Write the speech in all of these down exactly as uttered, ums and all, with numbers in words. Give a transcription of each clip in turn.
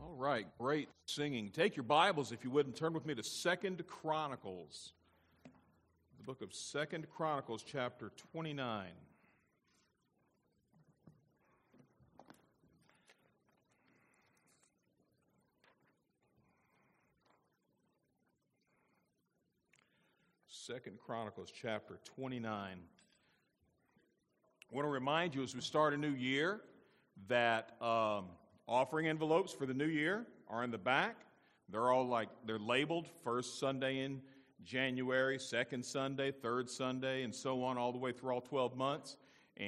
All right, great singing. Take your Bibles, if you would, and turn with me to Second Chronicles. The book of Second Chronicles, chapter twenty-nine. Second Chronicles, chapter twenty-nine. I want to remind you as we start a new year that um, offering envelopes for the new year are in the back. They're all like, they're labeled first Sunday in January, second Sunday, third Sunday, and so on, all the way through all twelve months.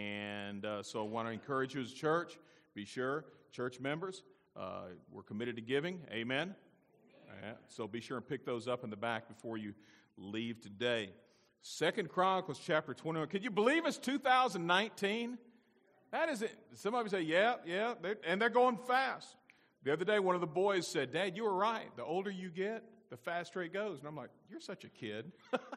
And uh, so I want to encourage you as a church, be sure, church members, uh, we're committed to giving. Amen? Uh, so be sure and pick those up in the back before you leave today. Second Chronicles chapter twenty-one. Can you believe it's two thousand nineteen? That is it. Some of you say, yeah, yeah, they're, and they're going fast. The other day, one of the boys said, Dad, you were right. The older you get, the faster it goes. And I'm like, you're such a kid.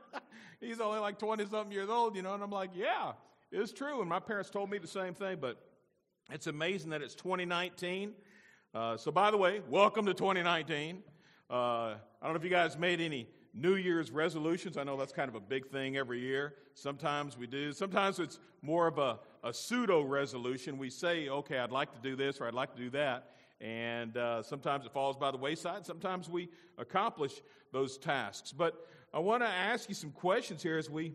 He's only like twenty-something years old, you know, and I'm like, yeah, it's true. And my parents told me the same thing, but it's amazing that it's twenty nineteen. Uh, so, by the way, welcome to twenty nineteen. Uh, I don't know if you guys made any New Year's resolutions. I know that's kind of a big thing every year. Sometimes we do. Sometimes it's more of a, a pseudo resolution. We say, okay, I'd like to do this or I'd like to do that. And uh, sometimes it falls by the wayside. Sometimes we accomplish those tasks. But I want to ask you some questions here as we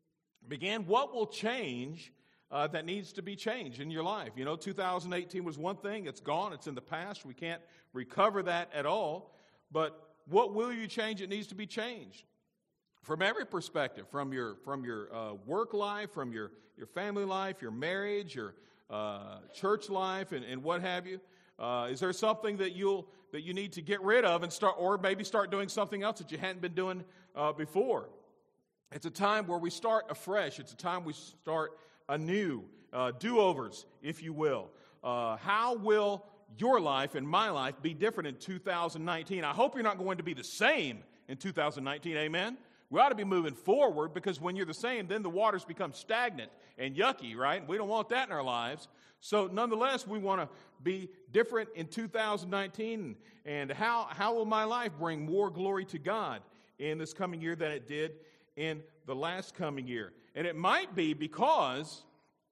begin. What will change uh, that needs to be changed in your life? You know, two thousand eighteen was one thing. It's gone. It's in the past. We can't recover that at all. But what will you change that needs to be changed? From every perspective, from your from your uh, work life, from your, your family life, your marriage, your uh, church life, and, and what have you. Uh, is there something that you'll that you need to get rid of and start, or maybe start doing something else that you hadn't been doing uh, before? It's a time where we start afresh. It's a time we start anew, uh, do-overs, if you will. Uh, how will your life and my life be different in two thousand nineteen? I hope you're not going to be the same in two thousand nineteen, amen? We ought to be moving forward, because when you're the same, then the waters become stagnant and yucky, right? We don't want that in our lives. So nonetheless, we want to be different in two thousand nineteen. And how, how will my life bring more glory to God in this coming year than it did in the last coming year? And it might be because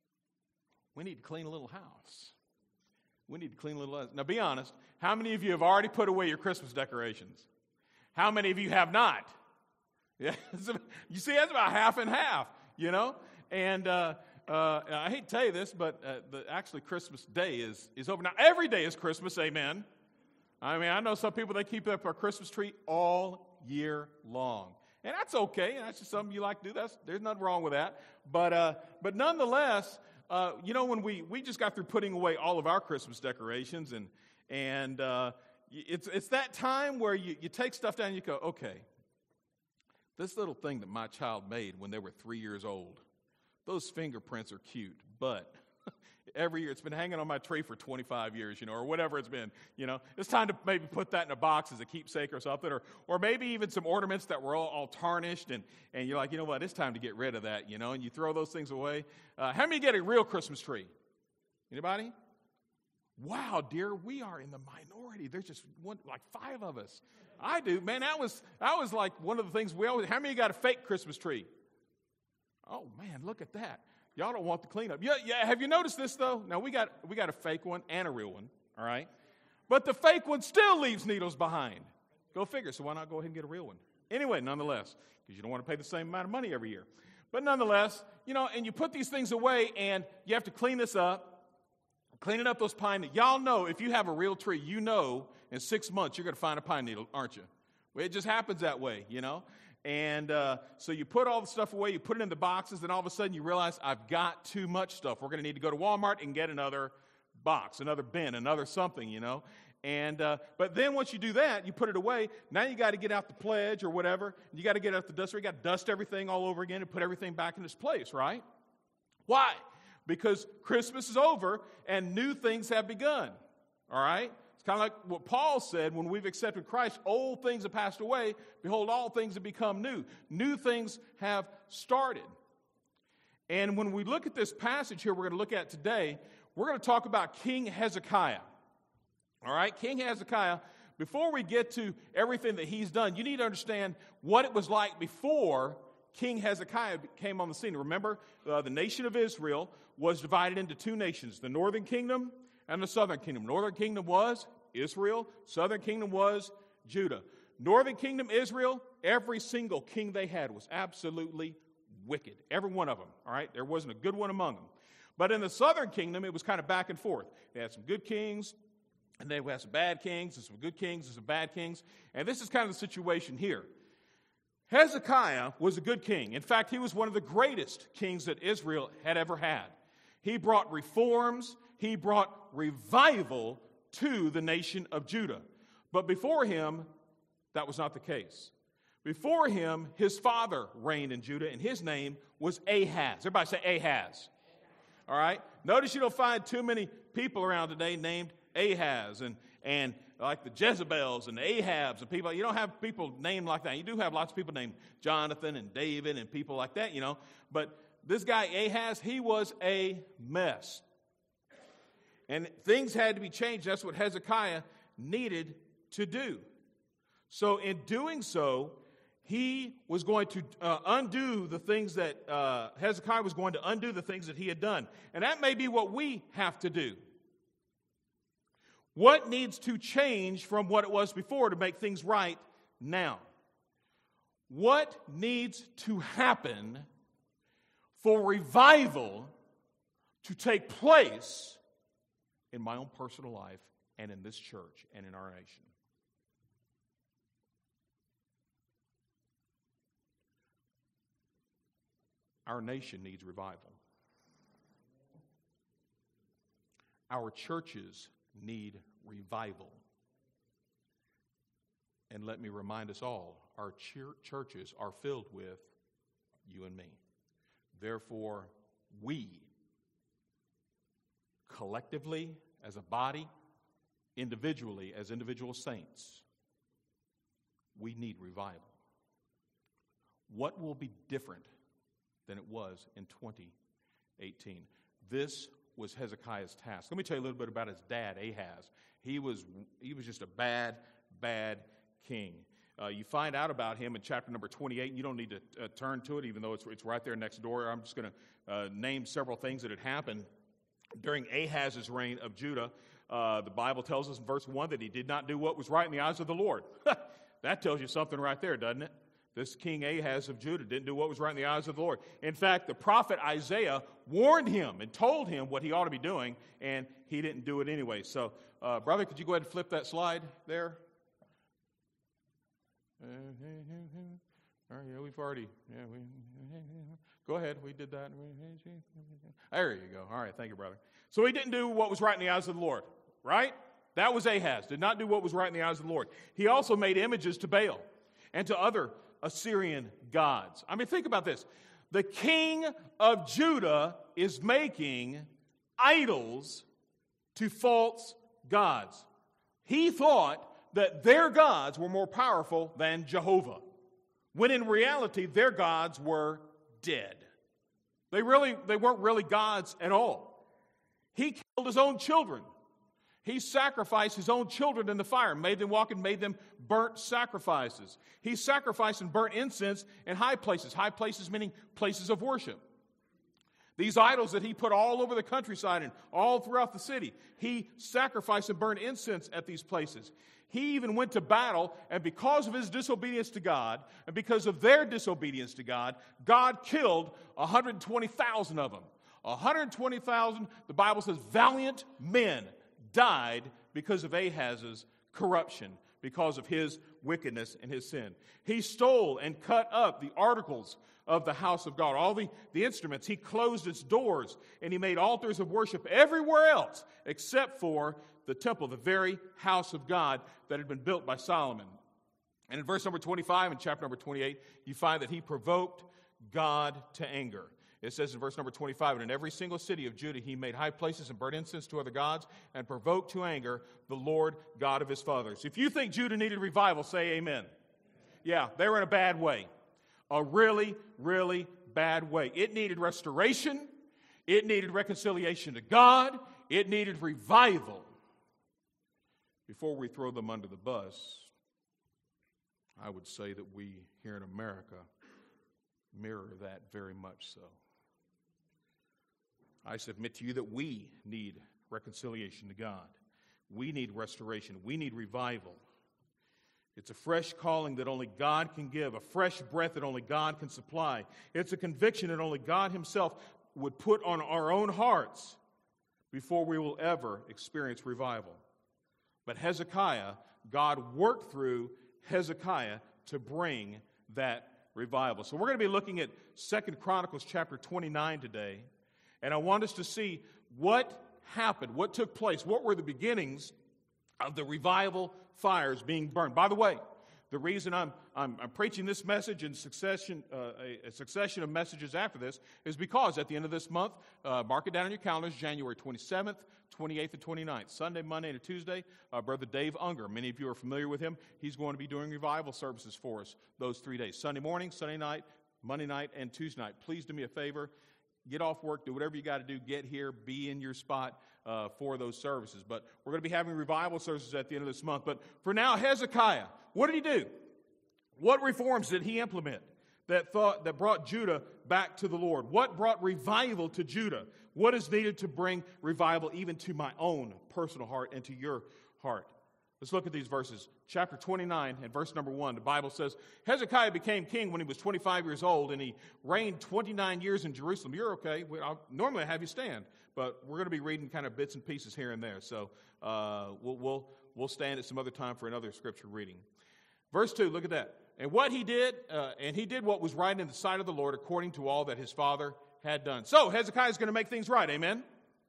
we need to clean a little house. We need to clean a little house. Now, be honest. How many of you have already put away your Christmas decorations? How many of you have not? Yeah, you see, that's about half and half, you know? And uh, uh, I hate to tell you this, but uh, the, actually Christmas Day is, is over. Now, every day is Christmas, amen? I mean, I know some people, they keep up our Christmas tree all year long. And that's okay. That's just something you like to do. That's, there's nothing wrong with that. But uh, but nonetheless, uh, you know, when we, we just got through putting away all of our Christmas decorations, and and uh, it's it's that time where you, you take stuff down and you go, okay, this little thing that my child made when they were three years old, those fingerprints are cute, but every year it's been hanging on my tree for twenty-five years, you know, or whatever it's been, you know. It's time to maybe put that in a box as a keepsake or something, or or maybe even some ornaments that were all, all tarnished, and, and you're like, you know what, it's time to get rid of that, you know, and you throw those things away. Uh, how many get a real Christmas tree? Anybody? Wow, dear, we are in the minority. There's just one, like five of us. I do. Man, that was that was like one of the things we always, how many got a fake Christmas tree? Oh, man, look at that. Y'all don't want the cleanup. Yeah, yeah. Have you noticed this, though? Now, we got we got a fake one and a real one, all right? But the fake one still leaves needles behind. Go figure. So why not go ahead and get a real one? Anyway, nonetheless, because you don't want to pay the same amount of money every year. But nonetheless, you know, and you put these things away, and you have to clean this up. Cleaning up those pine needles. Y'all know, if you have a real tree, you know in six months you're going to find a pine needle, aren't you? Well, it just happens that way, you know. And uh, so you put all the stuff away, you put it in the boxes, and all of a sudden you realize, I've got too much stuff. We're going to need to go to Walmart and get another box, another bin, another something, you know. And uh, but then once you do that, you put it away. Now you got to get out the pledge or whatever. You got to get out the duster. You got to dust everything all over again and put everything back in its place, right? Why? Because Christmas is over and new things have begun, all right? It's kind of like what Paul said when we've accepted Christ. Old things have passed away. Behold, all things have become new. New things have started. And when we look at this passage here we're going to look at today, we're going to talk about King Hezekiah, All right, King Hezekiah, before we get to everything that he's done, you need to understand what it was like before King Hezekiah came on the scene. Remember, uh, the nation of Israel was divided into two nations, the northern kingdom and the southern kingdom. Northern kingdom was Israel. Southern kingdom was Judah. Northern kingdom, Israel, every single king they had was absolutely wicked. Every one of them, all right? There wasn't a good one among them. But in the southern kingdom, it was kind of back and forth. They had some good kings, and they had some bad kings, and some good kings, and some bad kings. And this is kind of the situation here. Hezekiah was a good king. In fact, he was one of the greatest kings that Israel had ever had. He brought reforms. He brought revival to the nation of Judah. But before him, that was not the case. Before him, his father reigned in Judah, and his name was Ahaz. Everybody say Ahaz. All right? Notice you don't find too many people around today named Ahaz and, and like the Jezebels and the Ahabs and people. You don't have people named like that. You do have lots of people named Jonathan and David and people like that, you know. But this guy Ahaz, he was a mess. And things had to be changed. That's what Hezekiah needed to do. So in doing so, he was going to uh, undo the things that, uh, Hezekiah was going to undo the things that he had done. And that may be what we have to do. What needs to change from what it was before to make things right now? What needs to happen for revival to take place in my own personal life and in this church and in our nation? Our nation needs revival. Our churches need revival. And let me remind us all, our ch- churches are filled with you and me. Therefore, we, collectively, as a body, individually, as individual saints, we need revival. What will be different than it was in twenty eighteen? This was Hezekiah's task. Let me tell you a little bit about his dad, Ahaz. He was, he was just a bad, bad king. Uh, you find out about him in chapter number twenty-eight. You don't need to uh, turn to it, even though it's, it's right there next door. I'm just going to uh, name several things that had happened during Ahaz's reign of Judah. Uh, the Bible tells us in verse one that he did not do what was right in the eyes of the Lord. That tells you something right there, doesn't it? This King Ahaz of Judah didn't do what was right in the eyes of the Lord. In fact, the prophet Isaiah warned him and told him what he ought to be doing, and he didn't do it anyway. So, uh, brother, could you go ahead and flip that slide there? All right, yeah, we've already, yeah, we, go ahead, we did that. There you go. All right, thank you, brother. So he didn't do what was right in the eyes of the Lord, right? That was Ahaz, did not do what was right in the eyes of the Lord. He also made images to Baal and to other Assyrian gods. I mean, think about this. The king of Judah is making idols to false gods. He thought that their gods were more powerful than Jehovah, when in reality their gods were dead. They really, they weren't really gods at all. He killed his own children. He sacrificed his own children in the fire, made them walk and made them burnt sacrifices. He sacrificed and burnt incense in high places. High places meaning places of worship. These idols that he put all over the countryside and all throughout the city, he sacrificed and burned incense at these places. He even went to battle, and because of his disobedience to God, and because of their disobedience to God, God killed one hundred twenty thousand of them. one hundred twenty thousand, the Bible says, valiant men died because of Ahaz's corruption, because of his wickedness and his sin. He stole and cut up the articles of the house of God, all the, the instruments. He closed its doors, and he made altars of worship everywhere else except for the temple, the very house of God that had been built by Solomon. And in verse number twenty-five, in chapter number twenty-eight, you find that he provoked God to anger. It says in verse number twenty-five, and in every single city of Judah he made high places and burnt incense to other gods and provoked to anger the Lord God of his fathers. If you think Judah needed revival, say amen. Yeah, they were in a bad way. A really, really bad way. It needed restoration. It needed reconciliation to God. It needed revival. Before we throw them under the bus, I would say that we here in America mirror that very much so. I submit to you that we need reconciliation to God. We need restoration. We need revival. It's a fresh calling that only God can give, a fresh breath that only God can supply. It's a conviction that only God himself would put on our own hearts before we will ever experience revival. But Hezekiah, God worked through Hezekiah to bring that revival. So we're going to be looking at Second Chronicles chapter twenty-nine today, and I want us to see what happened, what took place, what were the beginnings of the revival fires being burned. By the way, the reason I'm I'm, I'm preaching this message in succession, uh, a, a succession of messages after this, is because at the end of this month, uh, mark it down on your calendars, January twenty-seventh, twenty-eighth, and twenty-ninth, Sunday, Monday, and Tuesday. Uh, Brother Dave Unger, many of you are familiar with him. He's going to be doing revival services for us those three days: Sunday morning, Sunday night, Monday night, and Tuesday night. Please do me a favor. Get off work, do whatever you got to do, get here, be in your spot uh, for those services. But we're going to be having revival services at the end of this month. But for now, Hezekiah, what did he do? What reforms did he implement that thought that brought Judah back to the Lord? What brought revival to Judah? What is needed to bring revival even to my own personal heart and to your heart? Let's look at these verses. Chapter twenty-nine and verse number one, the Bible says, Hezekiah became king when he was twenty-five years old, and he reigned twenty-nine years in Jerusalem. You're okay. I'll, normally I have you stand, but we're going to be reading kind of bits and pieces here and there. So uh, we'll, we'll, we'll stand at some other time for another scripture reading. Verse two, look at that. And what he did, uh, and he did what was right in the sight of the Lord according to all that his father had done. So Hezekiah is going to make things right, amen?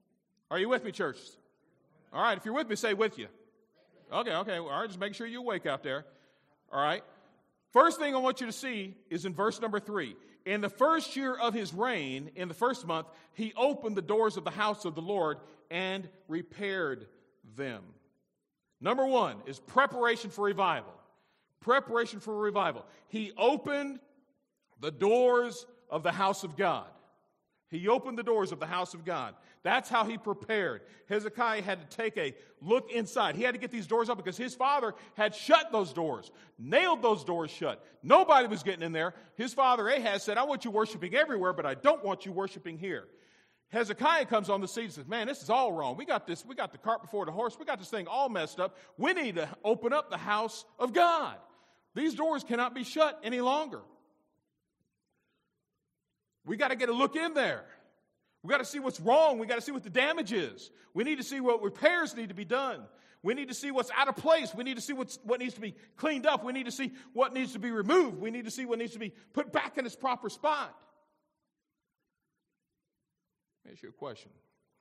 Are you with me, church? All right, if you're with me, say with you. Okay, okay, all right, just make sure you're awake out there. All right. First thing I want you to see is in verse number three. In the first year of his reign, in the first month, he opened the doors of the house of the Lord and repaired them. Number one is preparation for revival. Preparation for revival. He opened the doors of the house of God. He opened the doors of the house of God. That's how he prepared. Hezekiah had to take a look inside. He had to get these doors up because his father had shut those doors, nailed those doors shut. Nobody was getting in there. His father Ahaz said, I want you worshiping everywhere, but I don't want you worshiping here. Hezekiah comes on the scene and says, man, this is all wrong. We got this, we got the cart before the horse. We got this thing all messed up. We need to open up the house of God. These doors cannot be shut any longer. We got to get a look in there. We got to see what's wrong. We got to see what the damage is. We need to see what repairs need to be done. We need to see what's out of place. We need to see what's, what needs to be cleaned up. We need to see what needs to be removed. We need to see what needs to be put back in its proper spot. Let me ask you a question.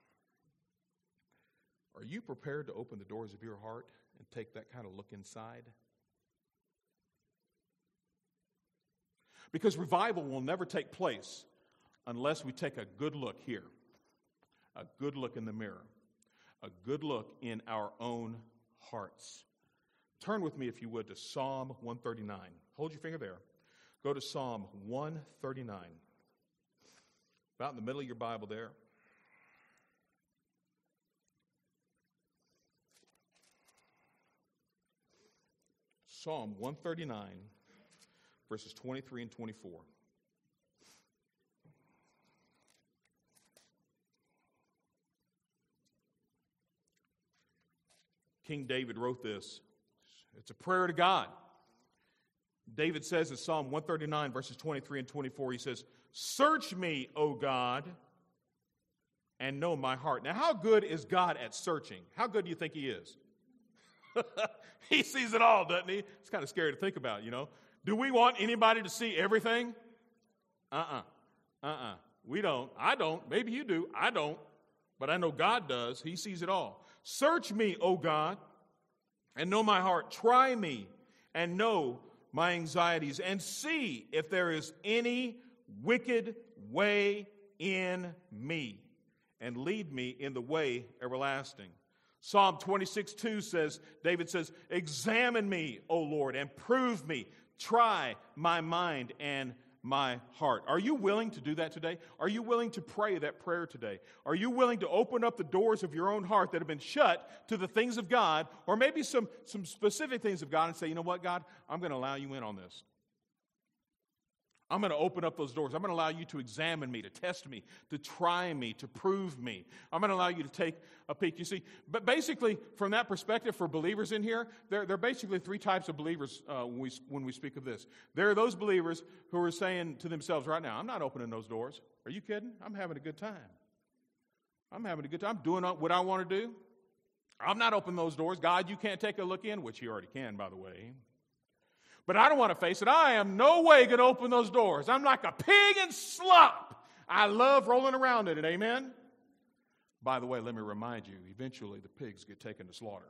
Are you prepared to open the doors of your heart and take that kind of look inside? Because revival will never take place unless we take a good look here, a good look in the mirror, a good look in our own hearts. Turn with me, if you would, to Psalm one thirty-nine. Hold your finger there. Go to Psalm one thirty-nine. About in the middle of your Bible there. Psalm one thirty-nine, verses twenty-three and twenty-four. King David wrote this. It's a prayer to God. David says in Psalm one thirty-nine, verses twenty-three and twenty-four, he says, search me, O God, and know my heart. Now, how good is God at searching? How good do you think he is? He sees it all, doesn't he? It's kind of scary to think about, you know. Do we want anybody to see everything? Uh-uh. Uh-uh. We don't. I don't. Maybe you do. I don't. But I know God does. He sees it all. Search me, O God, and know my heart. Try me and know my anxieties, and see if there is any wicked way in me, and lead me in the way everlasting. Psalm twenty-six two says, David says, examine me, O Lord, and prove me. Try my mind and my heart. Are you willing to do that today? Are you willing to pray that prayer today? Are you willing to open up the doors of your own heart that have been shut to the things of God, or maybe some, some specific things of God, and say, you know what, God, I'm going to allow you in on this. I'm going to open up those doors. I'm going to allow you to examine me, to test me, to try me, to prove me. I'm going to allow you to take a peek. You see, but basically, from that perspective, for believers in here, there, there are basically three types of believers uh, when, we, when we speak of this. There are those believers who are saying to themselves right now, I'm not opening those doors. Are you kidding? I'm having a good time. I'm having a good time. I'm doing what I want to do. I'm not opening those doors. God, you can't take a look in, which you already can, by the way. But I don't want to face it. I am no way going to open those doors. I'm like a pig in slop. I love rolling around in it. Amen? By the way, let me remind you, eventually the pigs get taken to slaughter.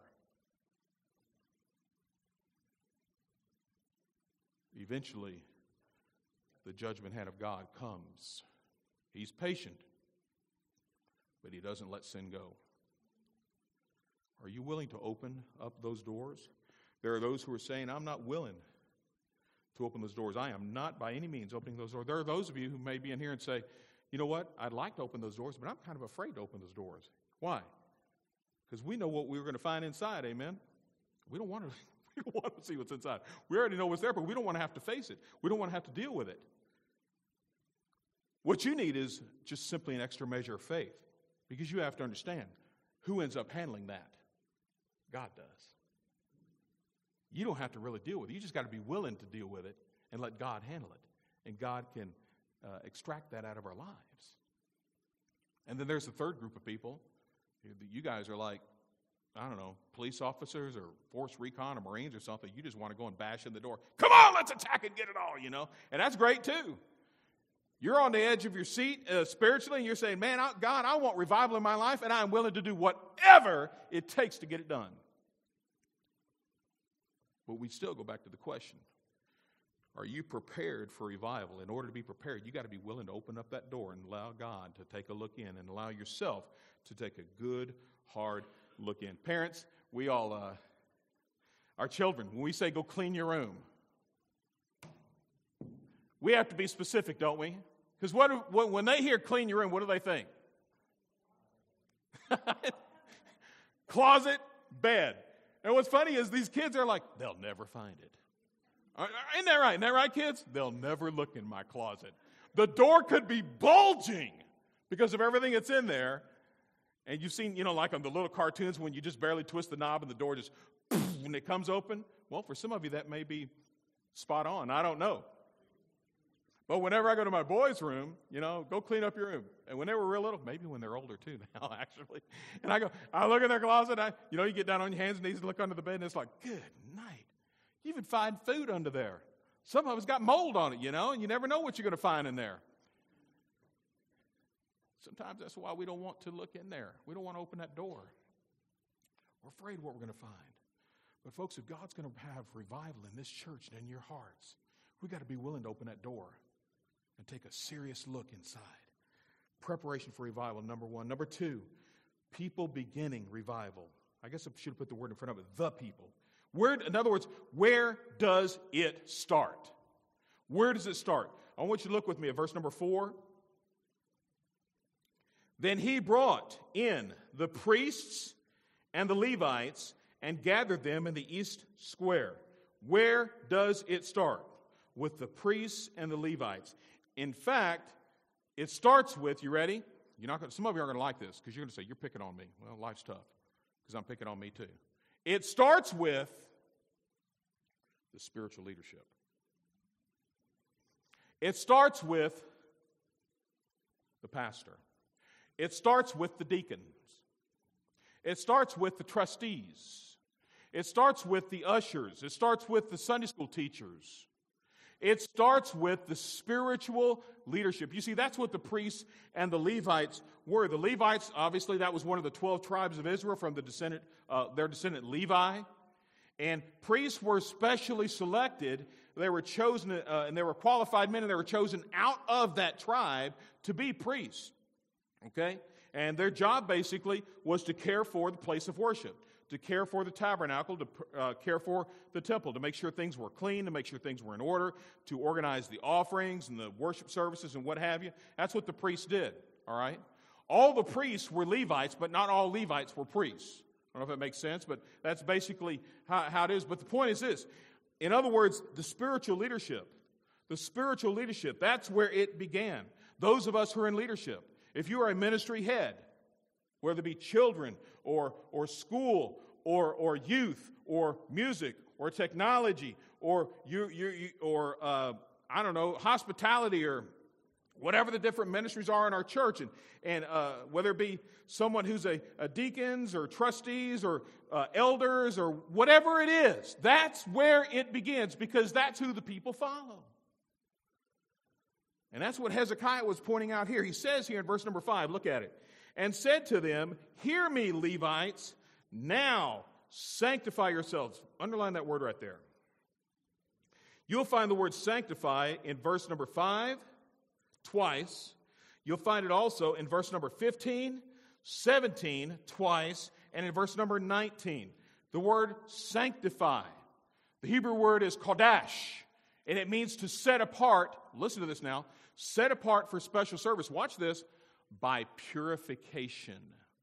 Eventually, the judgment hand of God comes. He's patient, but he doesn't let sin go. Are you willing to open up those doors? There are those who are saying, I'm not willing to open those doors. I am not by any means opening those doors. There are those of you who may be in here and say, you know what, I'd like to open those doors, but I'm kind of afraid to open those doors. Why? Because we know what we're going to find inside, amen? We don't want to, we don't want to see what's inside. We already know what's there, but we don't want to have to face it. We don't want to have to deal with it. What you need is just simply an extra measure of faith, because you have to understand who ends up handling that. God does. You don't have to really deal with it. You just got to be willing to deal with it and let God handle it. And God can uh, extract that out of our lives. And then there's the third group of people. You guys are like, I don't know, police officers or force recon or Marines or something. You just want to go and bash in the door. Come on, let's attack and get it all, you know. And that's great too. You're on the edge of your seat uh, spiritually, and you're saying, man, I, God, I want revival in my life, and I'm willing to do whatever it takes to get it done. But we still go back to the question, are you prepared for revival? In order to be prepared, you got to be willing to open up that door and allow God to take a look in and allow yourself to take a good, hard look in. Parents, we all, uh, our children, when we say go clean your room, we have to be specific, don't we? Because what, what, when they hear clean your room, what do they think? Closet, bed. And what's funny is these kids are like, they'll never find it. Isn't that right? Isn't that right, kids? They'll never look in my closet. The door could be bulging because of everything that's in there. And you've seen, you know, like on the little cartoons when you just barely twist the knob and the door just, poof, and it comes open. Well, for some of you, that may be spot on. I don't know. But whenever I go to my boys' room, you know, go clean up your room. And when they were real little, maybe when they're older too now, actually. And I go, I look in their closet, I, you know, you get down on your hands and knees and look under the bed, and it's like, good night. You even find food under there. Some of it's got mold on it, you know, and you never know what you're going to find in there. Sometimes that's why we don't want to look in there. We don't want to open that door. We're afraid of what we're going to find. But folks, if God's going to have revival in this church and in your hearts, we've got to be willing to open that door and take a serious look inside. Preparation for revival, number one. Number two, people beginning revival. I guess I should have put the word in front of it, the people. Where, in other words, where does it start? Where does it start? I want you to look with me at verse number four. Then he brought in the priests and the Levites and gathered them in the east square. Where does it start? With the priests and the Levites. In fact, it starts with, you ready? You're not gonna, some of you aren't going to like this because you're going to say, you're picking on me. Well, life's tough because I'm picking on me too. It starts with the spiritual leadership. It starts with the pastor. It starts with the deacons. It starts with the trustees. It starts with the ushers. It starts with the Sunday school teachers. It starts with the spiritual leadership. You see, that's what the priests and the Levites were. The Levites, obviously, that was one of the twelve tribes of Israel from the descendant, uh, their descendant Levi. And priests were specially selected. They were chosen, uh, and they were qualified men, and they were chosen out of that tribe to be priests. Okay? And their job, basically, was to care for the place of worship, to care for the tabernacle, to uh, care for the temple, to make sure things were clean, to make sure things were in order, to organize the offerings and the worship services and what have you. That's what the priests did, all right? All the priests were Levites, but not all Levites were priests. I don't know if that makes sense, but that's basically how, how it is. But the point is this. In other words, the spiritual leadership, the spiritual leadership, that's where it began. Those of us who are in leadership, if you are a ministry head, whether it be children or, or school or, or youth or music or technology or, you, you, you, or uh, I don't know, hospitality or whatever the different ministries are in our church, and, and uh, whether it be someone who's a, a deacons or trustees or uh, elders or whatever it is, that's where it begins because that's who the people follow. And that's what Hezekiah was pointing out here. He says here in verse number five, look at it. And said to them, hear me, Levites, now sanctify yourselves. Underline that word right there. You'll find the word sanctify in verse number five twice. You'll find it also in verse number fifteen, seventeen twice, and in verse number nineteen. The word sanctify. The Hebrew word is kodash, and it means to set apart. Listen to this now. Set apart for special service. Watch this. By purification.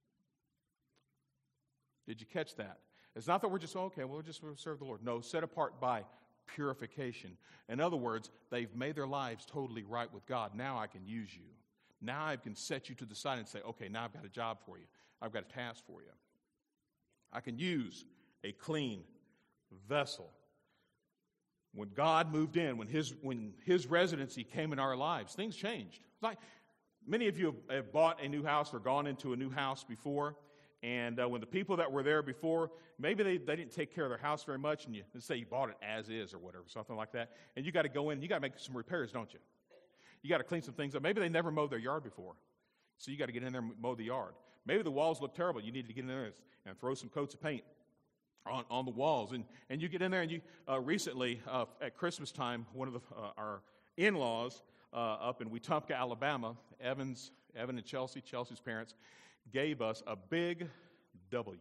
Did you catch that? It's not that we're just, oh, okay, well, we'll just serve the Lord. No, set apart by purification. In other words, they've made their lives totally right with God. Now I can use you. Now I can set you to the side and say, okay, now I've got a job for you. I've got a task for you. I can use a clean vessel. When God moved in, when his, when his residency came in our lives, things changed. It's like, many of you have bought a new house or gone into a new house before, and uh, when the people that were there before, maybe they, they didn't take care of their house very much, and you let's say you bought it as is or whatever, something like that, and you got to go in, you got to make some repairs, don't you? You got to clean some things up. Maybe they never mowed their yard before, so you got to get in there and mow the yard. Maybe the walls look terrible. You need to get in there and throw some coats of paint on, on the walls, and, and you get in there, and you uh, recently uh, at Christmas time, one of the, uh, our in-laws Uh, up in Wetumpka, Alabama, Evans, Evan and Chelsea, Chelsea's parents, gave us a big W.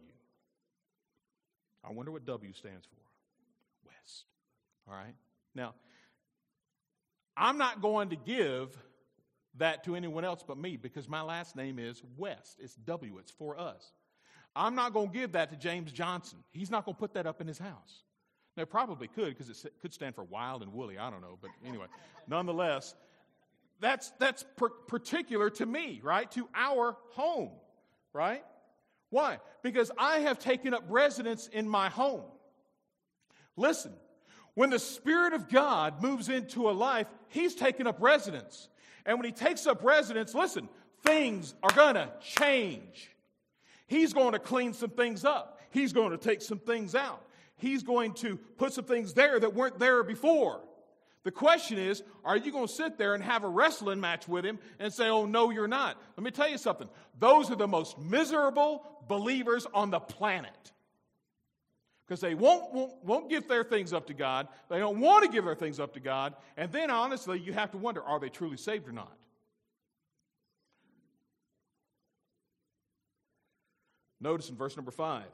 I wonder what W stands for. West. All right? Now, I'm not going to give that to anyone else but me because my last name is West. It's W. It's for us. I'm not going to give that to James Johnson. He's not going to put that up in his house. Now, it probably could because it could stand for wild and woolly. I don't know. But anyway, nonetheless, That's that's per- particular to me, right? To our home, right? Why? Because I have taken up residence in my home. Listen, when the Spirit of God moves into a life, He's taken up residence. And when He takes up residence, listen, things are going to change. He's going to clean some things up. He's going to take some things out. He's going to put some things there that weren't there before. The question is, are you going to sit there and have a wrestling match with him and say, oh, no, you're not? Let me tell you something. Those are the most miserable believers on the planet. Because they won't, won't, won't give their things up to God. They don't want to give their things up to God. And then, honestly, you have to wonder, are they truly saved or not? Notice in verse number five.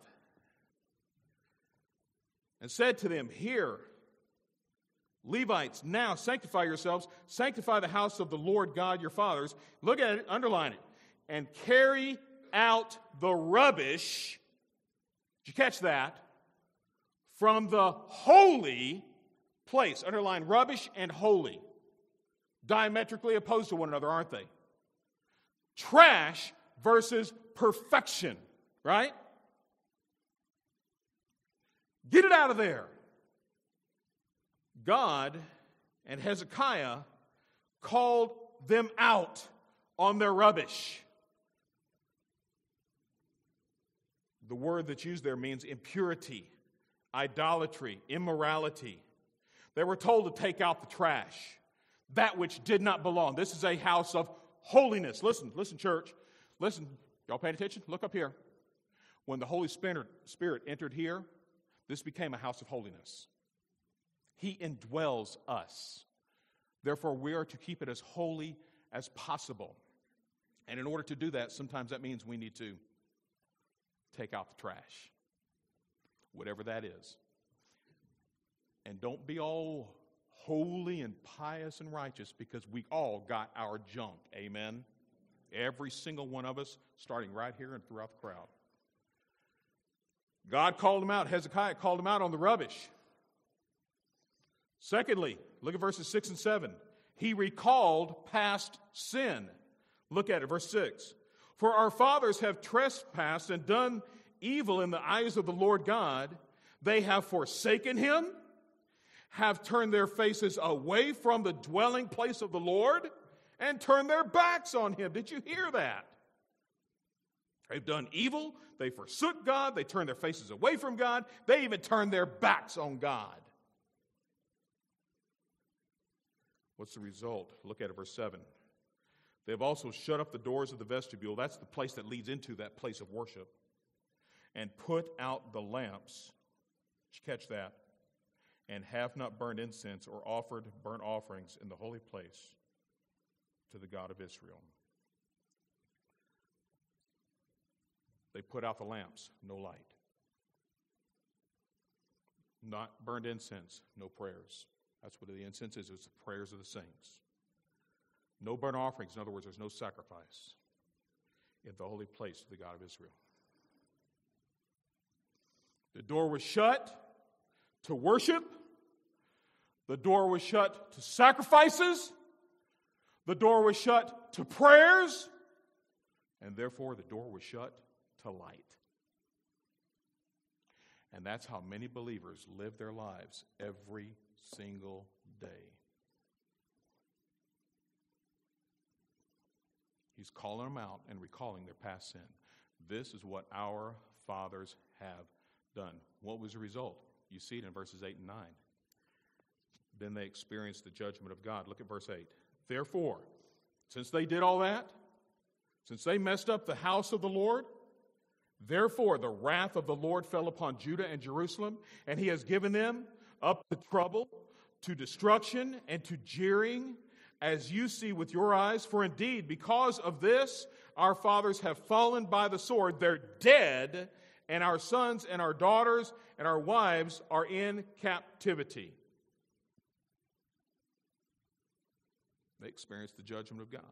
And said to them, hear, Levites, now sanctify yourselves, sanctify the house of the Lord God your fathers. Look at it, underline it. And carry out the rubbish. Did you catch that? From the holy place. Underline rubbish and holy. Diametrically opposed to one another, aren't they? Trash versus perfection, right? Get it out of there. God and Hezekiah called them out on their rubbish. The word that's used there means impurity, idolatry, immorality. They were told to take out the trash, that which did not belong. This is a house of holiness. Listen, listen, church. Listen, y'all paying attention? Look up here. When the Holy Spirit entered here, this became a house of holiness. He indwells us. Therefore, we are to keep it as holy as possible. And in order to do that, sometimes that means we need to take out the trash. whatever that is. And don't be all holy and pious and righteous, because we all got our junk. Amen? Every single one of us, starting right here and throughout the crowd. God called him out. Hezekiah called him out on the rubbish. Secondly, look at verses six and seven. He recalled past sin. Look at it, verse six. For our fathers have trespassed and done evil in the eyes of the Lord God. They have forsaken him, have turned their faces away from the dwelling place of the Lord, and turned their backs on him. Did you hear that? They've done evil. They forsook God. They turned their faces away from God. They even turned their backs on God. What's the result? Look at it, verse seven. They've also shut up the doors of the vestibule. That's the place that leads into that place of worship. And put out the lamps. Did you catch that? And have not burned incense or offered burnt offerings in the holy place to the God of Israel. They put out the lamps, no light. Not burned incense, no prayers. That's what the incense is. It's the prayers of the saints. No burnt offerings. In other words, there's no sacrifice in the holy place of the God of Israel. The door was shut to worship. The door was shut to sacrifices. The door was shut to prayers. And therefore, the door was shut to light. And that's how many believers live their lives every single day. He's calling them out and recalling their past sin. This is what our fathers have done. What was the result? You see it in verses eight and nine. Then they experienced the judgment of God. Look at verse eight. Therefore, since they did all that, since they messed up the house of the Lord, therefore the wrath of the Lord fell upon Judah and Jerusalem, and he has given them up to trouble, to destruction, and to jeering, as you see with your eyes. For indeed, because of this, our fathers have fallen by the sword. They're dead, and our sons and our daughters and our wives are in captivity. They experienced the judgment of God.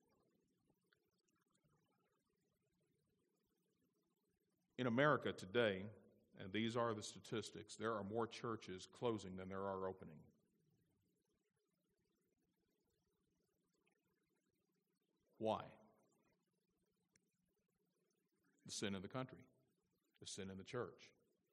In America today, and these are the statistics, there are more churches closing than there are opening. Why? The sin in the country, the sin in the church.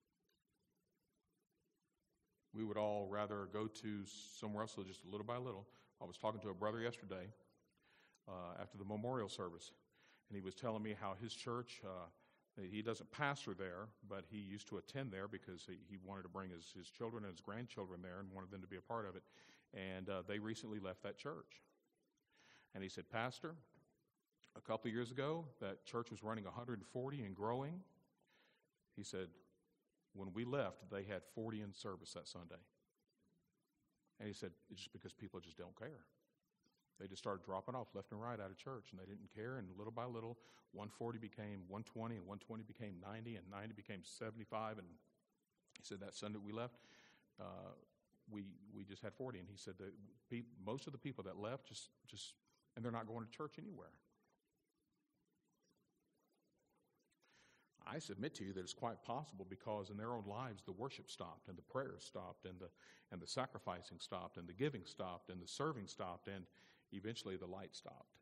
We would all rather go to somewhere else, so just little by little. I was talking to a brother yesterday uh, after the memorial service, and he was telling me how his church, uh, he doesn't pastor there, but he used to attend there because he, he wanted to bring his, his children and his grandchildren there and wanted them to be a part of it. And uh, they recently left that church. And he said, Pastor, a couple of years ago, that church was running one hundred forty and growing. He said, when we left, they had forty in service that Sunday. And he said, it's just because people just don't care. They just started dropping off left and right out of church, and they didn't care, and little by little, one forty became one twenty, and one twenty became ninety, and ninety became seventy-five, and he said that Sunday we left, uh, we we just had forty, and he said that pe- most of the people that left just, just, and they're not going to church anywhere. I submit to you that it's quite possible because in their own lives the worship stopped and the prayers stopped and the and the sacrificing stopped and the giving stopped and the serving stopped and eventually the light stopped.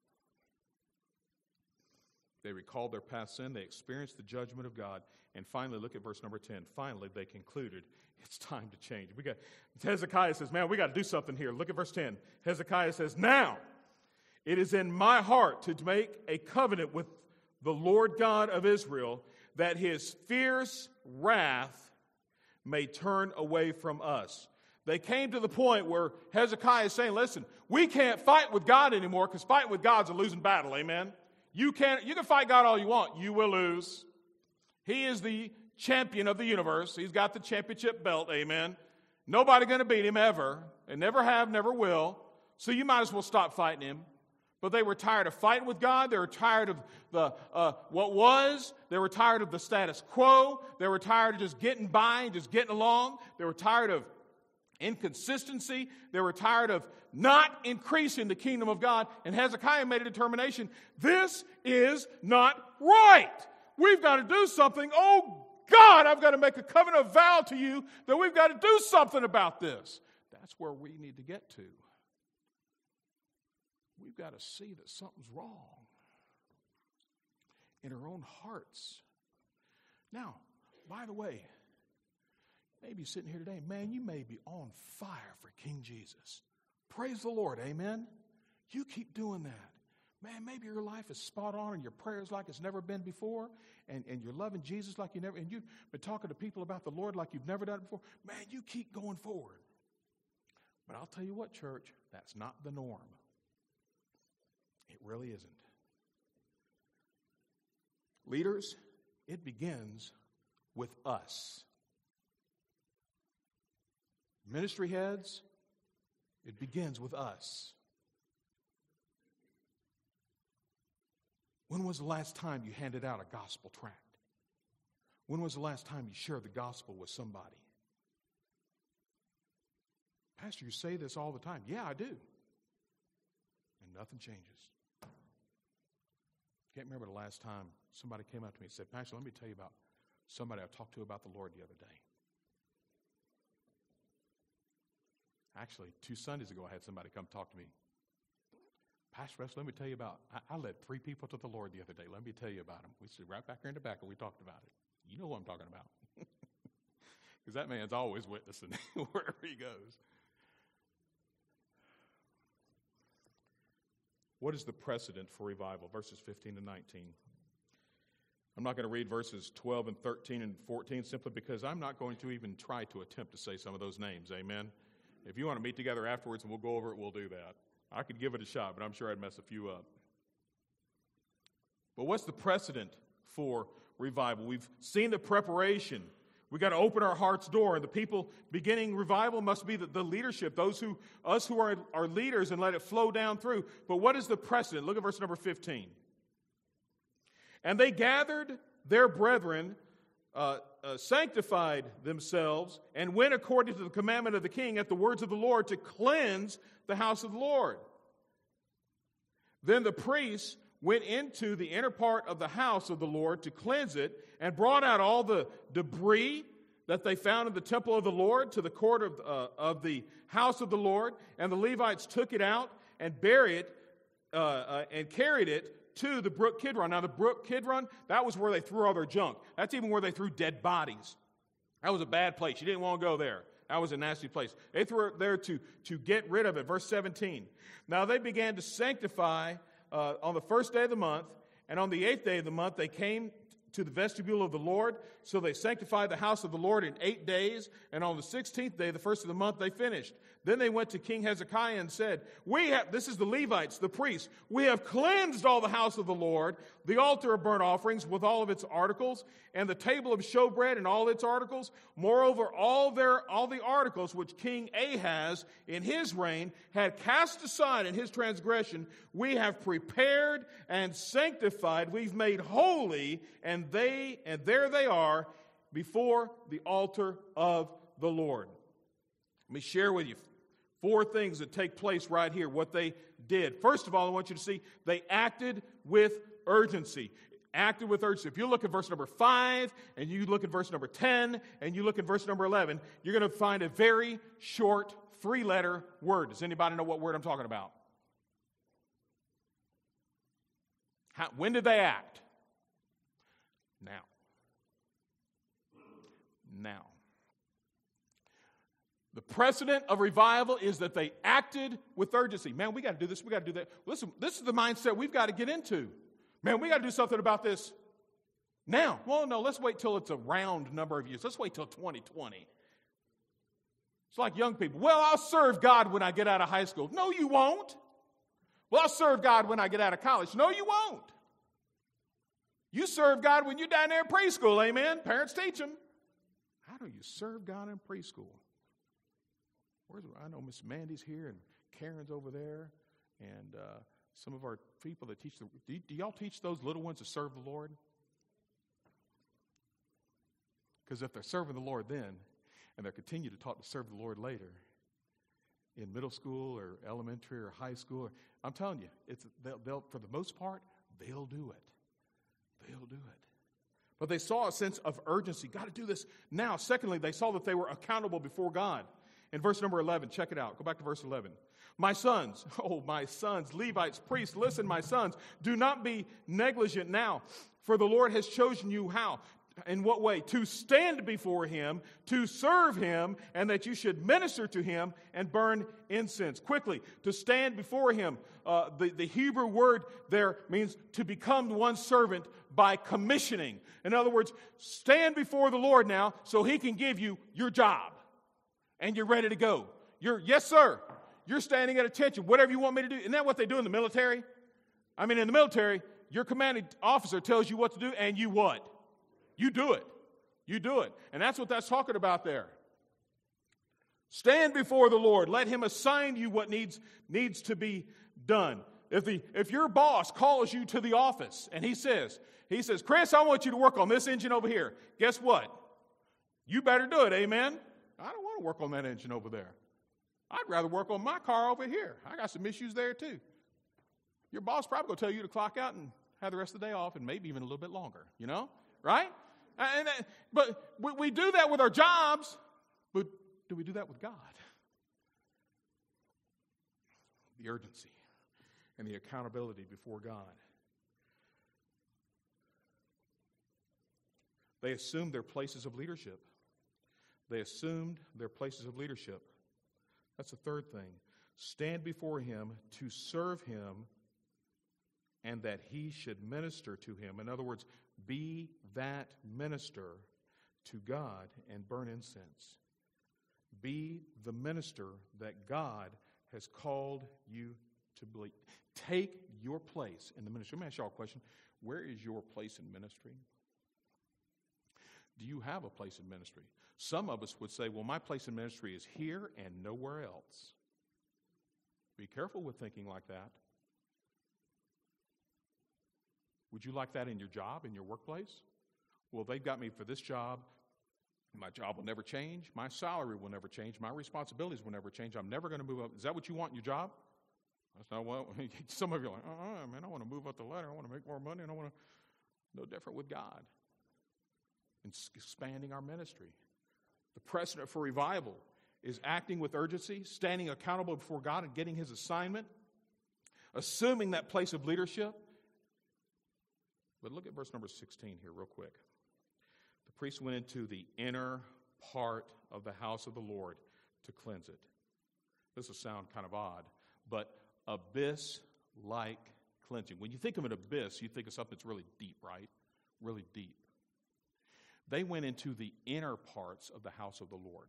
They recalled their past sin, they experienced the judgment of God, and finally, look at verse number ten. Finally, they concluded it's time to change. We got Hezekiah says, man, we got to do something here. Look at verse ten. Hezekiah says, now it is in my heart to make a covenant with the Lord God of Israel, that his fierce wrath may turn away from us. They came to the point where Hezekiah is saying, listen, we can't fight with God anymore because fighting with God's a losing battle, amen? You can, you can fight God all you want. You will lose. He is the champion of the universe. He's got the championship belt, amen? Nobody going to beat him ever. They never have, never will. So you might as well stop fighting him. But they were tired of fighting with God. They were tired of the uh, what was. They were tired of the status quo. They were tired of just getting by and just getting along. They were tired of inconsistency. They were tired of not increasing the kingdom of God. And Hezekiah made a determination. This is not right. We've got to do something. Oh, God, I've got to make a covenant vow to you that we've got to do something about this. That's where we need to get to. We've got to see that something's wrong in our own hearts. Now, by the way, maybe sitting here today, man, you may be on fire for King Jesus. Praise the Lord, amen? You keep doing that. Man, maybe your life is spot on and your prayers like it's never been before, and, and you're loving Jesus like you never, and you've been talking to people about the Lord like you've never done it before. Man, you keep going forward. But I'll tell you what, church, that's not the norm. It really isn't. Leaders, it begins with us. Ministry heads, it begins with us. When was the last time you handed out a gospel tract? When was the last time you shared the gospel with somebody? Pastor, you say this all the time. Yeah, I do. And nothing changes. Can't remember the last time somebody came up to me and said, Pastor, let me tell you about somebody I talked to about the Lord the other day. Actually, two Sundays ago, I had somebody come talk to me. Pastor, Russ, let me tell you about, I, I led three people to the Lord the other day. Let me tell you about them. We stood right back here in the back and we talked about it. You know who I'm talking about. Because that man's always witnessing wherever he goes. What is the precedent for revival? Verses fifteen to nineteen. I'm not going to read verses twelve and thirteen and fourteen simply because I'm not going to even try to attempt to say some of those names. Amen? If you want to meet together afterwards and we'll go over it, we'll do that. I could give it a shot, but I'm sure I'd mess a few up. But what's the precedent for revival? We've seen the preparation. We've got to open our heart's door, and the people beginning revival must be the, the leadership, those who, us who are, are leaders, and let it flow down through. But what is the precedent? Look at verse number fifteen. And they gathered their brethren, uh, uh, sanctified themselves, and went according to the commandment of the king at the words of the Lord to cleanse the house of the Lord. Then the priests went into the inner part of the house of the Lord to cleanse it, and brought out all the debris that they found in the temple of the Lord to the court of, uh, of the house of the Lord. And the Levites took it out and buried it uh, uh, and carried it to the brook Kidron. Now, the brook Kidron, that was where they threw all their junk. That's even where they threw dead bodies. That was a bad place. You didn't want to go there. That was a nasty place. They threw it there to, to get rid of it. Verse seventeen. Now, they began to sanctify uh, on the first day of the month, and on the eighth day of the month, they came to the vestibule of the Lord. So they sanctified the house of the Lord in eight days, and on the sixteenth day, the first of the month, they finished. Then they went to King Hezekiah and said, "We have," this is the Levites, the priests, "we have cleansed all the house of the Lord, the altar of burnt offerings with all of its articles, and the table of showbread and all its articles. Moreover, all their all the articles which King Ahaz in his reign had cast aside in his transgression, we have prepared and sanctified, we've made holy, and they and there they are before the altar of the Lord." Let me share with you four things that take place right here, what they did. First of all, I want you to see they acted with urgency. Acted with urgency. If you look at verse number five, and you look at verse number ten, and you look at verse number eleven, you're going to find a very short three-letter word. Does anybody know what word I'm talking about? How, when did they act? Now. Now. The precedent of revival is that they acted with urgency. Man, we got to do this. We got to do that. Listen, this is the mindset we've got to get into. Man, we got to do something about this now. Well, no, let's wait till it's a round number of years. Let's wait till twenty twenty. It's like young people. Well, I'll serve God when I get out of high school. No, you won't. Well, I'll serve God when I get out of college. No, you won't. You serve God when you're down there in preschool, amen? Parents teach them. How do you serve God in preschool? Where's, I know Miss Mandy's here and Karen's over there, and uh, Some of our people that teach, the, do, y- do y'all teach those little ones to serve the Lord? Because if they're serving the Lord then, and they're continue to taught to serve the Lord later, in middle school or elementary or high school, I'm telling you, it's they'll, they'll for the most part, they'll do it. They'll do it. But they saw a sense of urgency. Got to do this now. Secondly, they saw that they were accountable before God. In verse number eleven, check it out. Go back to verse eleven. My sons, oh, my sons, Levites, priests, listen, my sons, do not be negligent now, for the Lord has chosen you how? In what way? To stand before him, to serve him, and that you should minister to him and burn incense. Quickly, to stand before him. Uh, the, the Hebrew word there means to become one's servant by commissioning. In other words, stand before the Lord now so he can give you your job. And you're ready to go. You're, yes, sir. You're standing at attention. Whatever you want me to do. Isn't that what they do in the military? I mean, in the military, your commanding officer tells you what to do, and you what? You do it. You do it. And that's what that's talking about there. Stand before the Lord. Let him assign you what needs, needs to be done. If the if your boss calls you to the office and he says, he says, Chris, I want you to work on this engine over here. Guess what? You better do it, amen? I don't want to work on that engine over there. I'd rather work on my car over here. I got some issues there too. Your boss probably will tell you to clock out and have the rest of the day off and maybe even a little bit longer, you know? Right? And, and, but we, we do that with our jobs, but do we do that with God? The urgency and the accountability before God. They assumed their places of leadership. They assumed their places of leadership. That's the third thing. Stand before him to serve him and that he should minister to him. In other words, be that minister to God and burn incense. Be the minister that God has called you to be. Take your place in the ministry. Let me ask y'all a question. Where is your place in ministry? Do you have a place in ministry? Some of us would say, well, my place in ministry is here and nowhere else. Be careful with thinking like that. Would you like that in your job, in your workplace? Well, they've got me for this job. My job will never change. My salary will never change. My responsibilities will never change. I'm never going to move up. Is that what you want in your job? That's not what. Some of you are like, uh-uh, man, I want to move up the ladder. I want to make more money, and I want to. No different with God. And expanding our ministry. The precedent for revival is acting with urgency, standing accountable before God and getting his assignment, assuming that place of leadership. But look at verse number sixteen here real quick. The priest went into the inner part of the house of the Lord to cleanse it. This will sound kind of odd, but abyss-like cleansing. When you think of an abyss, you think of something that's really deep, right? Really deep. They went into the inner parts of the house of the Lord.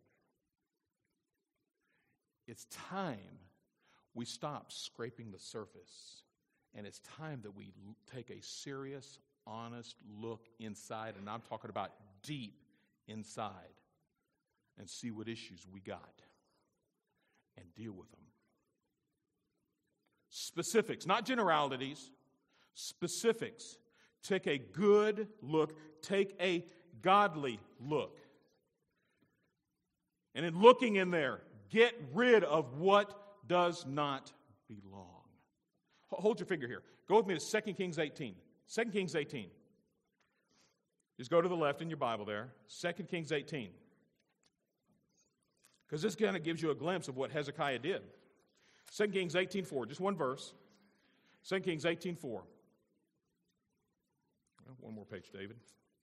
It's time we stop scraping the surface, and it's time that we take a serious, honest look inside, and I'm talking about deep inside, and see what issues we got and deal with them. Specifics, not generalities, specifics. Take a good look, take a godly look. And in looking in there, get rid of what does not belong. Hold your finger here. Go with me to Second Kings eighteen. Second Kings eighteen. Just go to the left in your Bible there. Second Kings eighteen. Because this kind of gives you a glimpse of what Hezekiah did. Second Kings eighteen four, just one verse. Second Kings eighteen four. Well, one more page, David.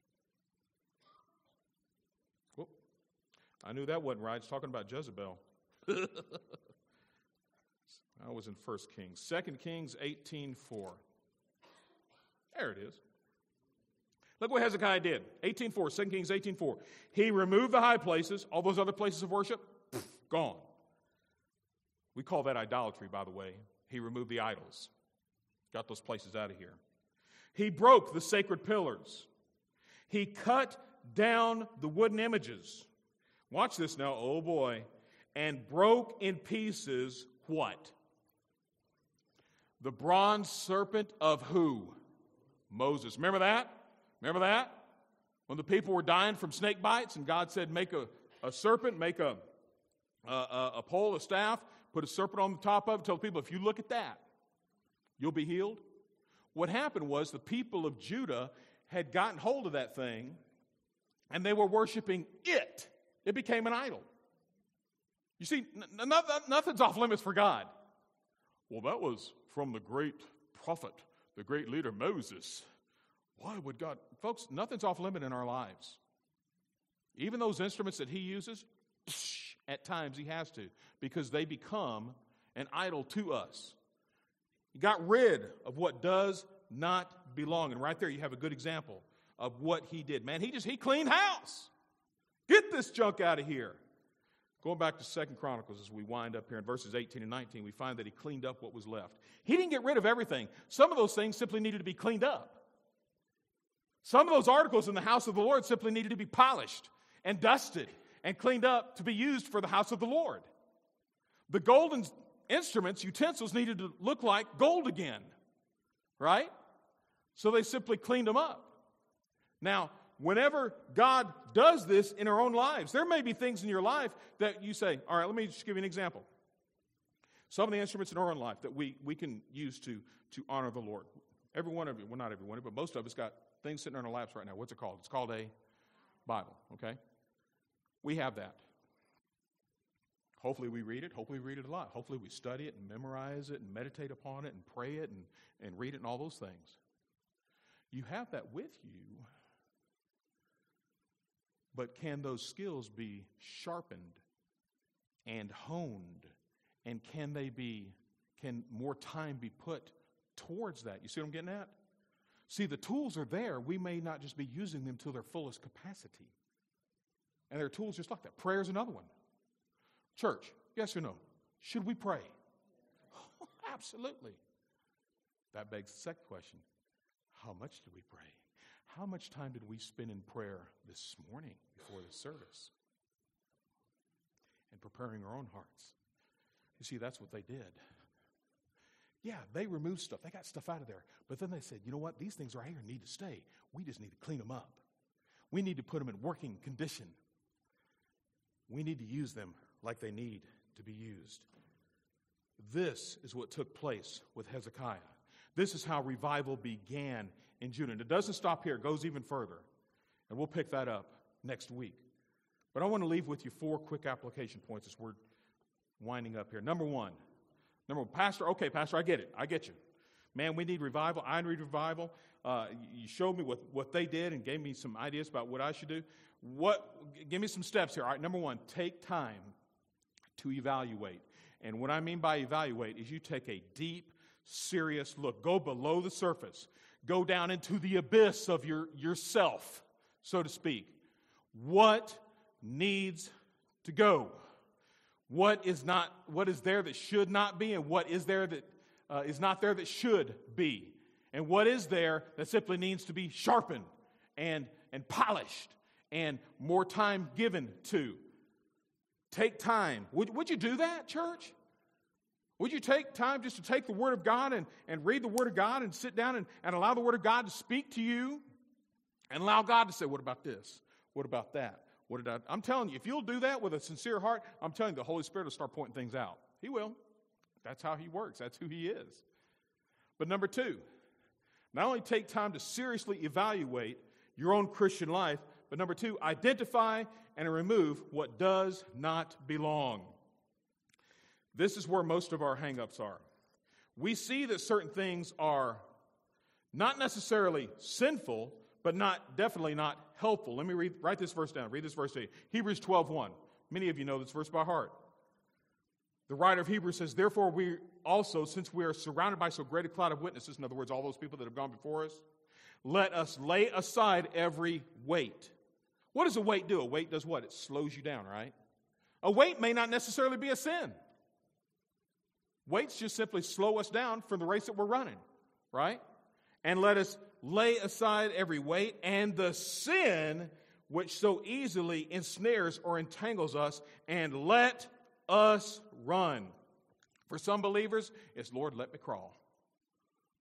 Whoop. I knew that wasn't right. It's talking about Jezebel. I was in First Kings. Second Kings eighteen four. There it is. Look what Hezekiah did. eighteen four, Second Kings eighteen four. He removed the high places, all those other places of worship, pff, gone. We call that idolatry, by the way. He removed the idols. Got those places out of here. He broke the sacred pillars. He cut down the wooden images. Watch this now, oh boy. And broke in pieces what? The bronze serpent of who? Moses. Remember that? Remember that? When the people were dying from snake bites and God said, make a, a serpent, make a, a, a, a pole, a staff, put a serpent on the top of it, tell the people, if you look at that, you'll be healed. What happened was the people of Judah had gotten hold of that thing and they were worshiping it. It became an idol. You see, n- n- nothing's off limits for God. Well, that was from the great prophet, the great leader Moses. Why would God? Folks, nothing's off limit in our lives. Even those instruments that he uses, at times he has to, because they become an idol to us. He got rid of what does not belong. And right there you have a good example of what he did. Man, he just, he cleaned house. Get this junk out of here. Going back to Second Chronicles as we wind up here in verses eighteen and nineteen, we find that he cleaned up what was left. He didn't get rid of everything. Some of those things simply needed to be cleaned up. Some of those articles in the house of the Lord simply needed to be polished and dusted and cleaned up to be used for the house of the Lord. The golden instruments, utensils, needed to look like gold again, right? So they simply cleaned them up. Now, whenever God does this in our own lives, there may be things in your life that you say, all right, let me just give you an example. Some of the instruments in our own life that we, we can use to, to honor the Lord. Every one of you, well, not every one, but most of us got things sitting on our laps right now. What's it called? It's called a Bible, okay? We have that. Hopefully we read it. Hopefully we read it a lot. Hopefully we study it and memorize it and meditate upon it and pray it and, and read it and all those things. You have that with you, but can those skills be sharpened and honed? And can they be, can more time be put towards that? You see what I'm getting at? See, the tools are there. We may not just be using them to their fullest capacity. And there are tools just like that. Prayer is another one. Church, yes or no? Should we pray? Absolutely. That begs the second question. How much do we pray? How much time did we spend in prayer this morning before the service? And preparing our own hearts. You see, that's what they did. Yeah, they removed stuff. They got stuff out of there. But then they said, you know what? These things right here need to stay. We just need to clean them up. We need to put them in working condition. We need to use them like they need to be used. This is what took place with Hezekiah. This is how revival began in Judah. And it doesn't stop here. It goes even further. And we'll pick that up next week. But I want to leave with you four quick application points as we're winding up here. Number one. Number one, Pastor, okay, Pastor, I get it. I get you. Man, we need revival. I need revival. Uh, you showed me what, what they did and gave me some ideas about what I should do. What? Give me some steps here. All right, number one, take time to evaluate. And what I mean by evaluate is you take a deep, serious look. Go below the surface. Go down into the abyss of your yourself, so to speak. What needs to go? What is not? What is there that should not be, and what is there that uh, is not there that should be, and what is there that simply needs to be sharpened and and polished and more time given to? Take time. Would would you do that, church? Would you take time just to take the Word of God and, and read the Word of God and sit down and, and allow the Word of God to speak to you and allow God to say, what about this? What about that? What did I, I'm telling you, if you'll do that with a sincere heart, I'm telling you, the Holy Spirit will start pointing things out. He will. That's how He works. That's who He is. But number two, not only take time to seriously evaluate your own Christian life, but number two, identify and remove what does not belong. This is where most of our hang-ups are. We see that certain things are not necessarily sinful, but not definitely not helpful. Let me read, write this verse down. Read this verse to you. Hebrews twelve one. Many of you know this verse by heart. The writer of Hebrews says, therefore we also, since we are surrounded by so great a cloud of witnesses, in other words, all those people that have gone before us, let us lay aside every weight. What does a weight do? A weight does what? It slows you down, right? A weight may not necessarily be a sin. Weights just simply slow us down from the race that we're running, right? And let us lay aside every weight and the sin which so easily ensnares or entangles us, and let us run. For some believers, it's, Lord, let me crawl.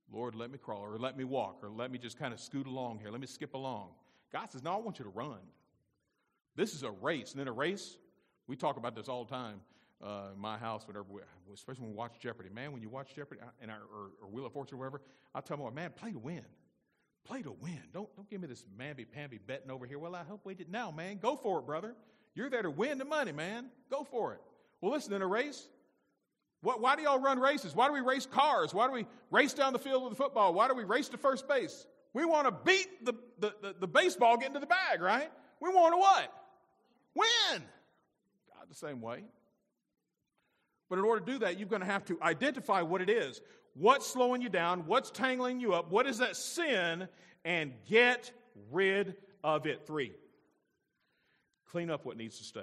Lord, let me crawl, or let me walk, or let me just kind of scoot along here. Let me skip along. God says, no, I want you to run. This is a race. And in a race, we talk about this all the time uh, in my house, whatever, we, especially when we watch Jeopardy. Man, when you watch Jeopardy and our, or, or Wheel of Fortune or whatever, I tell them, man, play to win. Play to win. Don't, don't give me this mamby-pamby betting over here. Well, I hope we did. Now, man, go for it, brother. You're there to win the money, man. Go for it. Well, listen, in a race, what, why do y'all run races? Why do we race cars? Why do we race down the field with the football? Why do we race to first base? We want to beat the, the, the, the baseball, get into the bag, right? We want to what? Win. God, the same way. But in order to do that, you're going to have to identify what it is. What's slowing you down? What's tangling you up? What is that sin? And get rid of it. Three, clean up what needs to stay.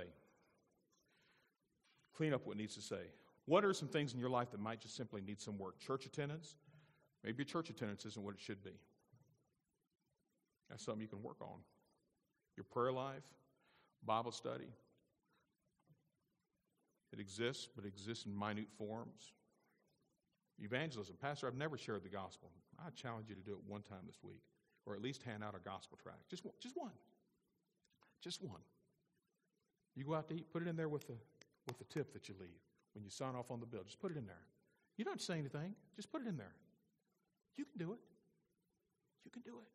Clean up what needs to stay. What are some things in your life that might just simply need some work? Church attendance? Maybe your church attendance isn't what it should be. That's something you can work on. Your prayer life, Bible study. It exists, but it exists in minute forms. Evangelism. Pastor, I've never shared the gospel. I challenge you to do it one time this week, or at least hand out a gospel tract. Just one. Just one. Just one. You go out to eat, put it in there with the with the tip that you leave when you sign off on the bill. Just put it in there. You don't say anything. Just put it in there. You can do it. You can do it.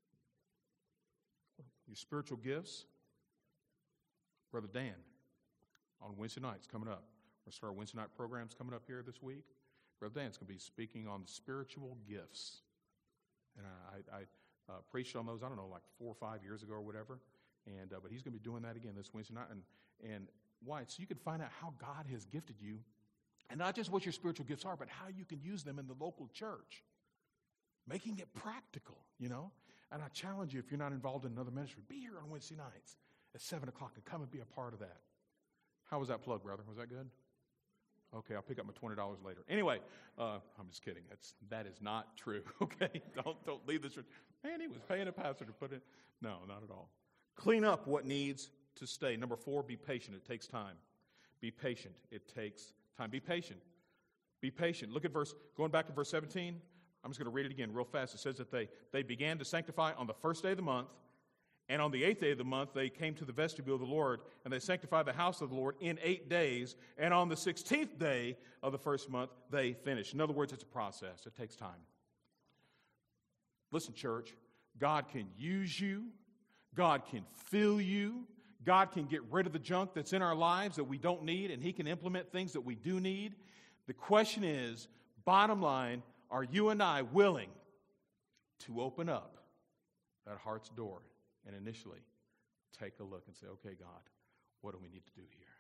Your spiritual gifts. Brother Dan, on Wednesday nights coming up. We're going to start our Wednesday night programs coming up here this week. Brother Dan's going to be speaking on the spiritual gifts. And I, I, I uh, preached on those, I don't know, like four or five years ago or whatever. And uh, but he's going to be doing that again this Wednesday night. And, and why? So you can find out how God has gifted you. And not just what your spiritual gifts are, but how you can use them in the local church. Making it practical, you know. And I challenge you, if you're not involved in another ministry, be here on Wednesday nights at seven o'clock and come and be a part of that. How was that plug, brother? Was that good? Okay, I'll pick up my twenty dollars later. Anyway, uh, I'm just kidding. That's, that is not true, okay? Don't, don't leave this. Man, he was paying a pastor to put it. No, not at all. Clean up what needs to stay. Number four, be patient. It takes time. Be patient. It takes time. Be patient. Be patient. Look at verse, going back to verse seventeen. I'm just going to read it again real fast. It says that they, they began to sanctify on the first day of the month, and on the eighth day of the month they came to the vestibule of the Lord, and they sanctified the house of the Lord in eight days, and on the sixteenth day of the first month they finished. In other words, it's a process. It takes time. Listen, church, God can use you. God can fill you. God can get rid of the junk that's in our lives that we don't need, and He can implement things that we do need. The question is, bottom line, are you and I willing to open up that heart's door and initially take a look and say, okay, God, what do we need to do here?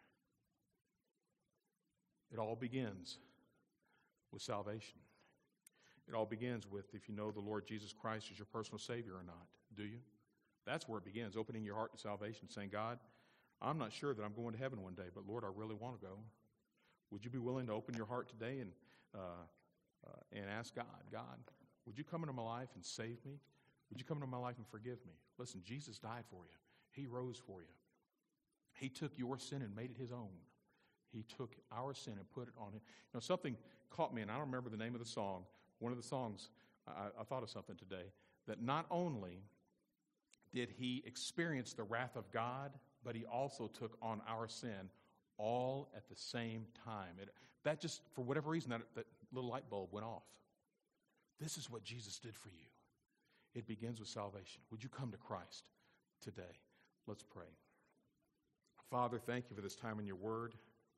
It all begins with salvation. It all begins with if you know the Lord Jesus Christ as your personal Savior or not. Do you? That's where it begins, opening your heart to salvation, saying, God, I'm not sure that I'm going to heaven one day, but Lord, I really want to go. Would you be willing to open your heart today and uh, uh, and ask God, God, would you come into my life and save me? Would you come into my life and forgive me? Listen, Jesus died for you. He rose for you. He took your sin and made it His own. He took our sin and put it on Him. You know, something caught me, and I don't remember the name of the song. One of the songs, I, I thought of something today, that not only did He experience the wrath of God, but He also took on our sin all at the same time. It, that just, for whatever reason, that, that little light bulb went off. This is what Jesus did for you. It begins with salvation. Would you come to Christ today? Let's pray. Father, thank you for this time in your word.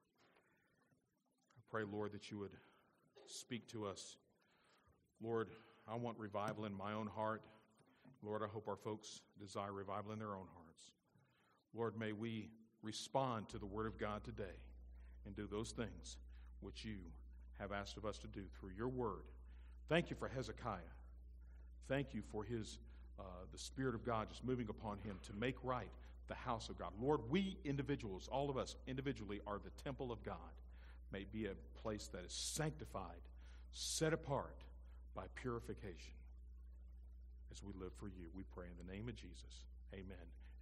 I pray, Lord, that you would speak to us. Lord, I want revival in my own heart. Lord, I hope our folks desire revival in their own hearts. Lord, may we respond to the word of God today and do those things which you have asked of us to do through your word. Thank you for Hezekiah. Thank you for his, uh, the Spirit of God just moving upon him to make right the house of God. Lord, we individuals, all of us individually, are the temple of God. May it be a place that is sanctified, set apart by purification as we live for you. We pray in the name of Jesus. Amen.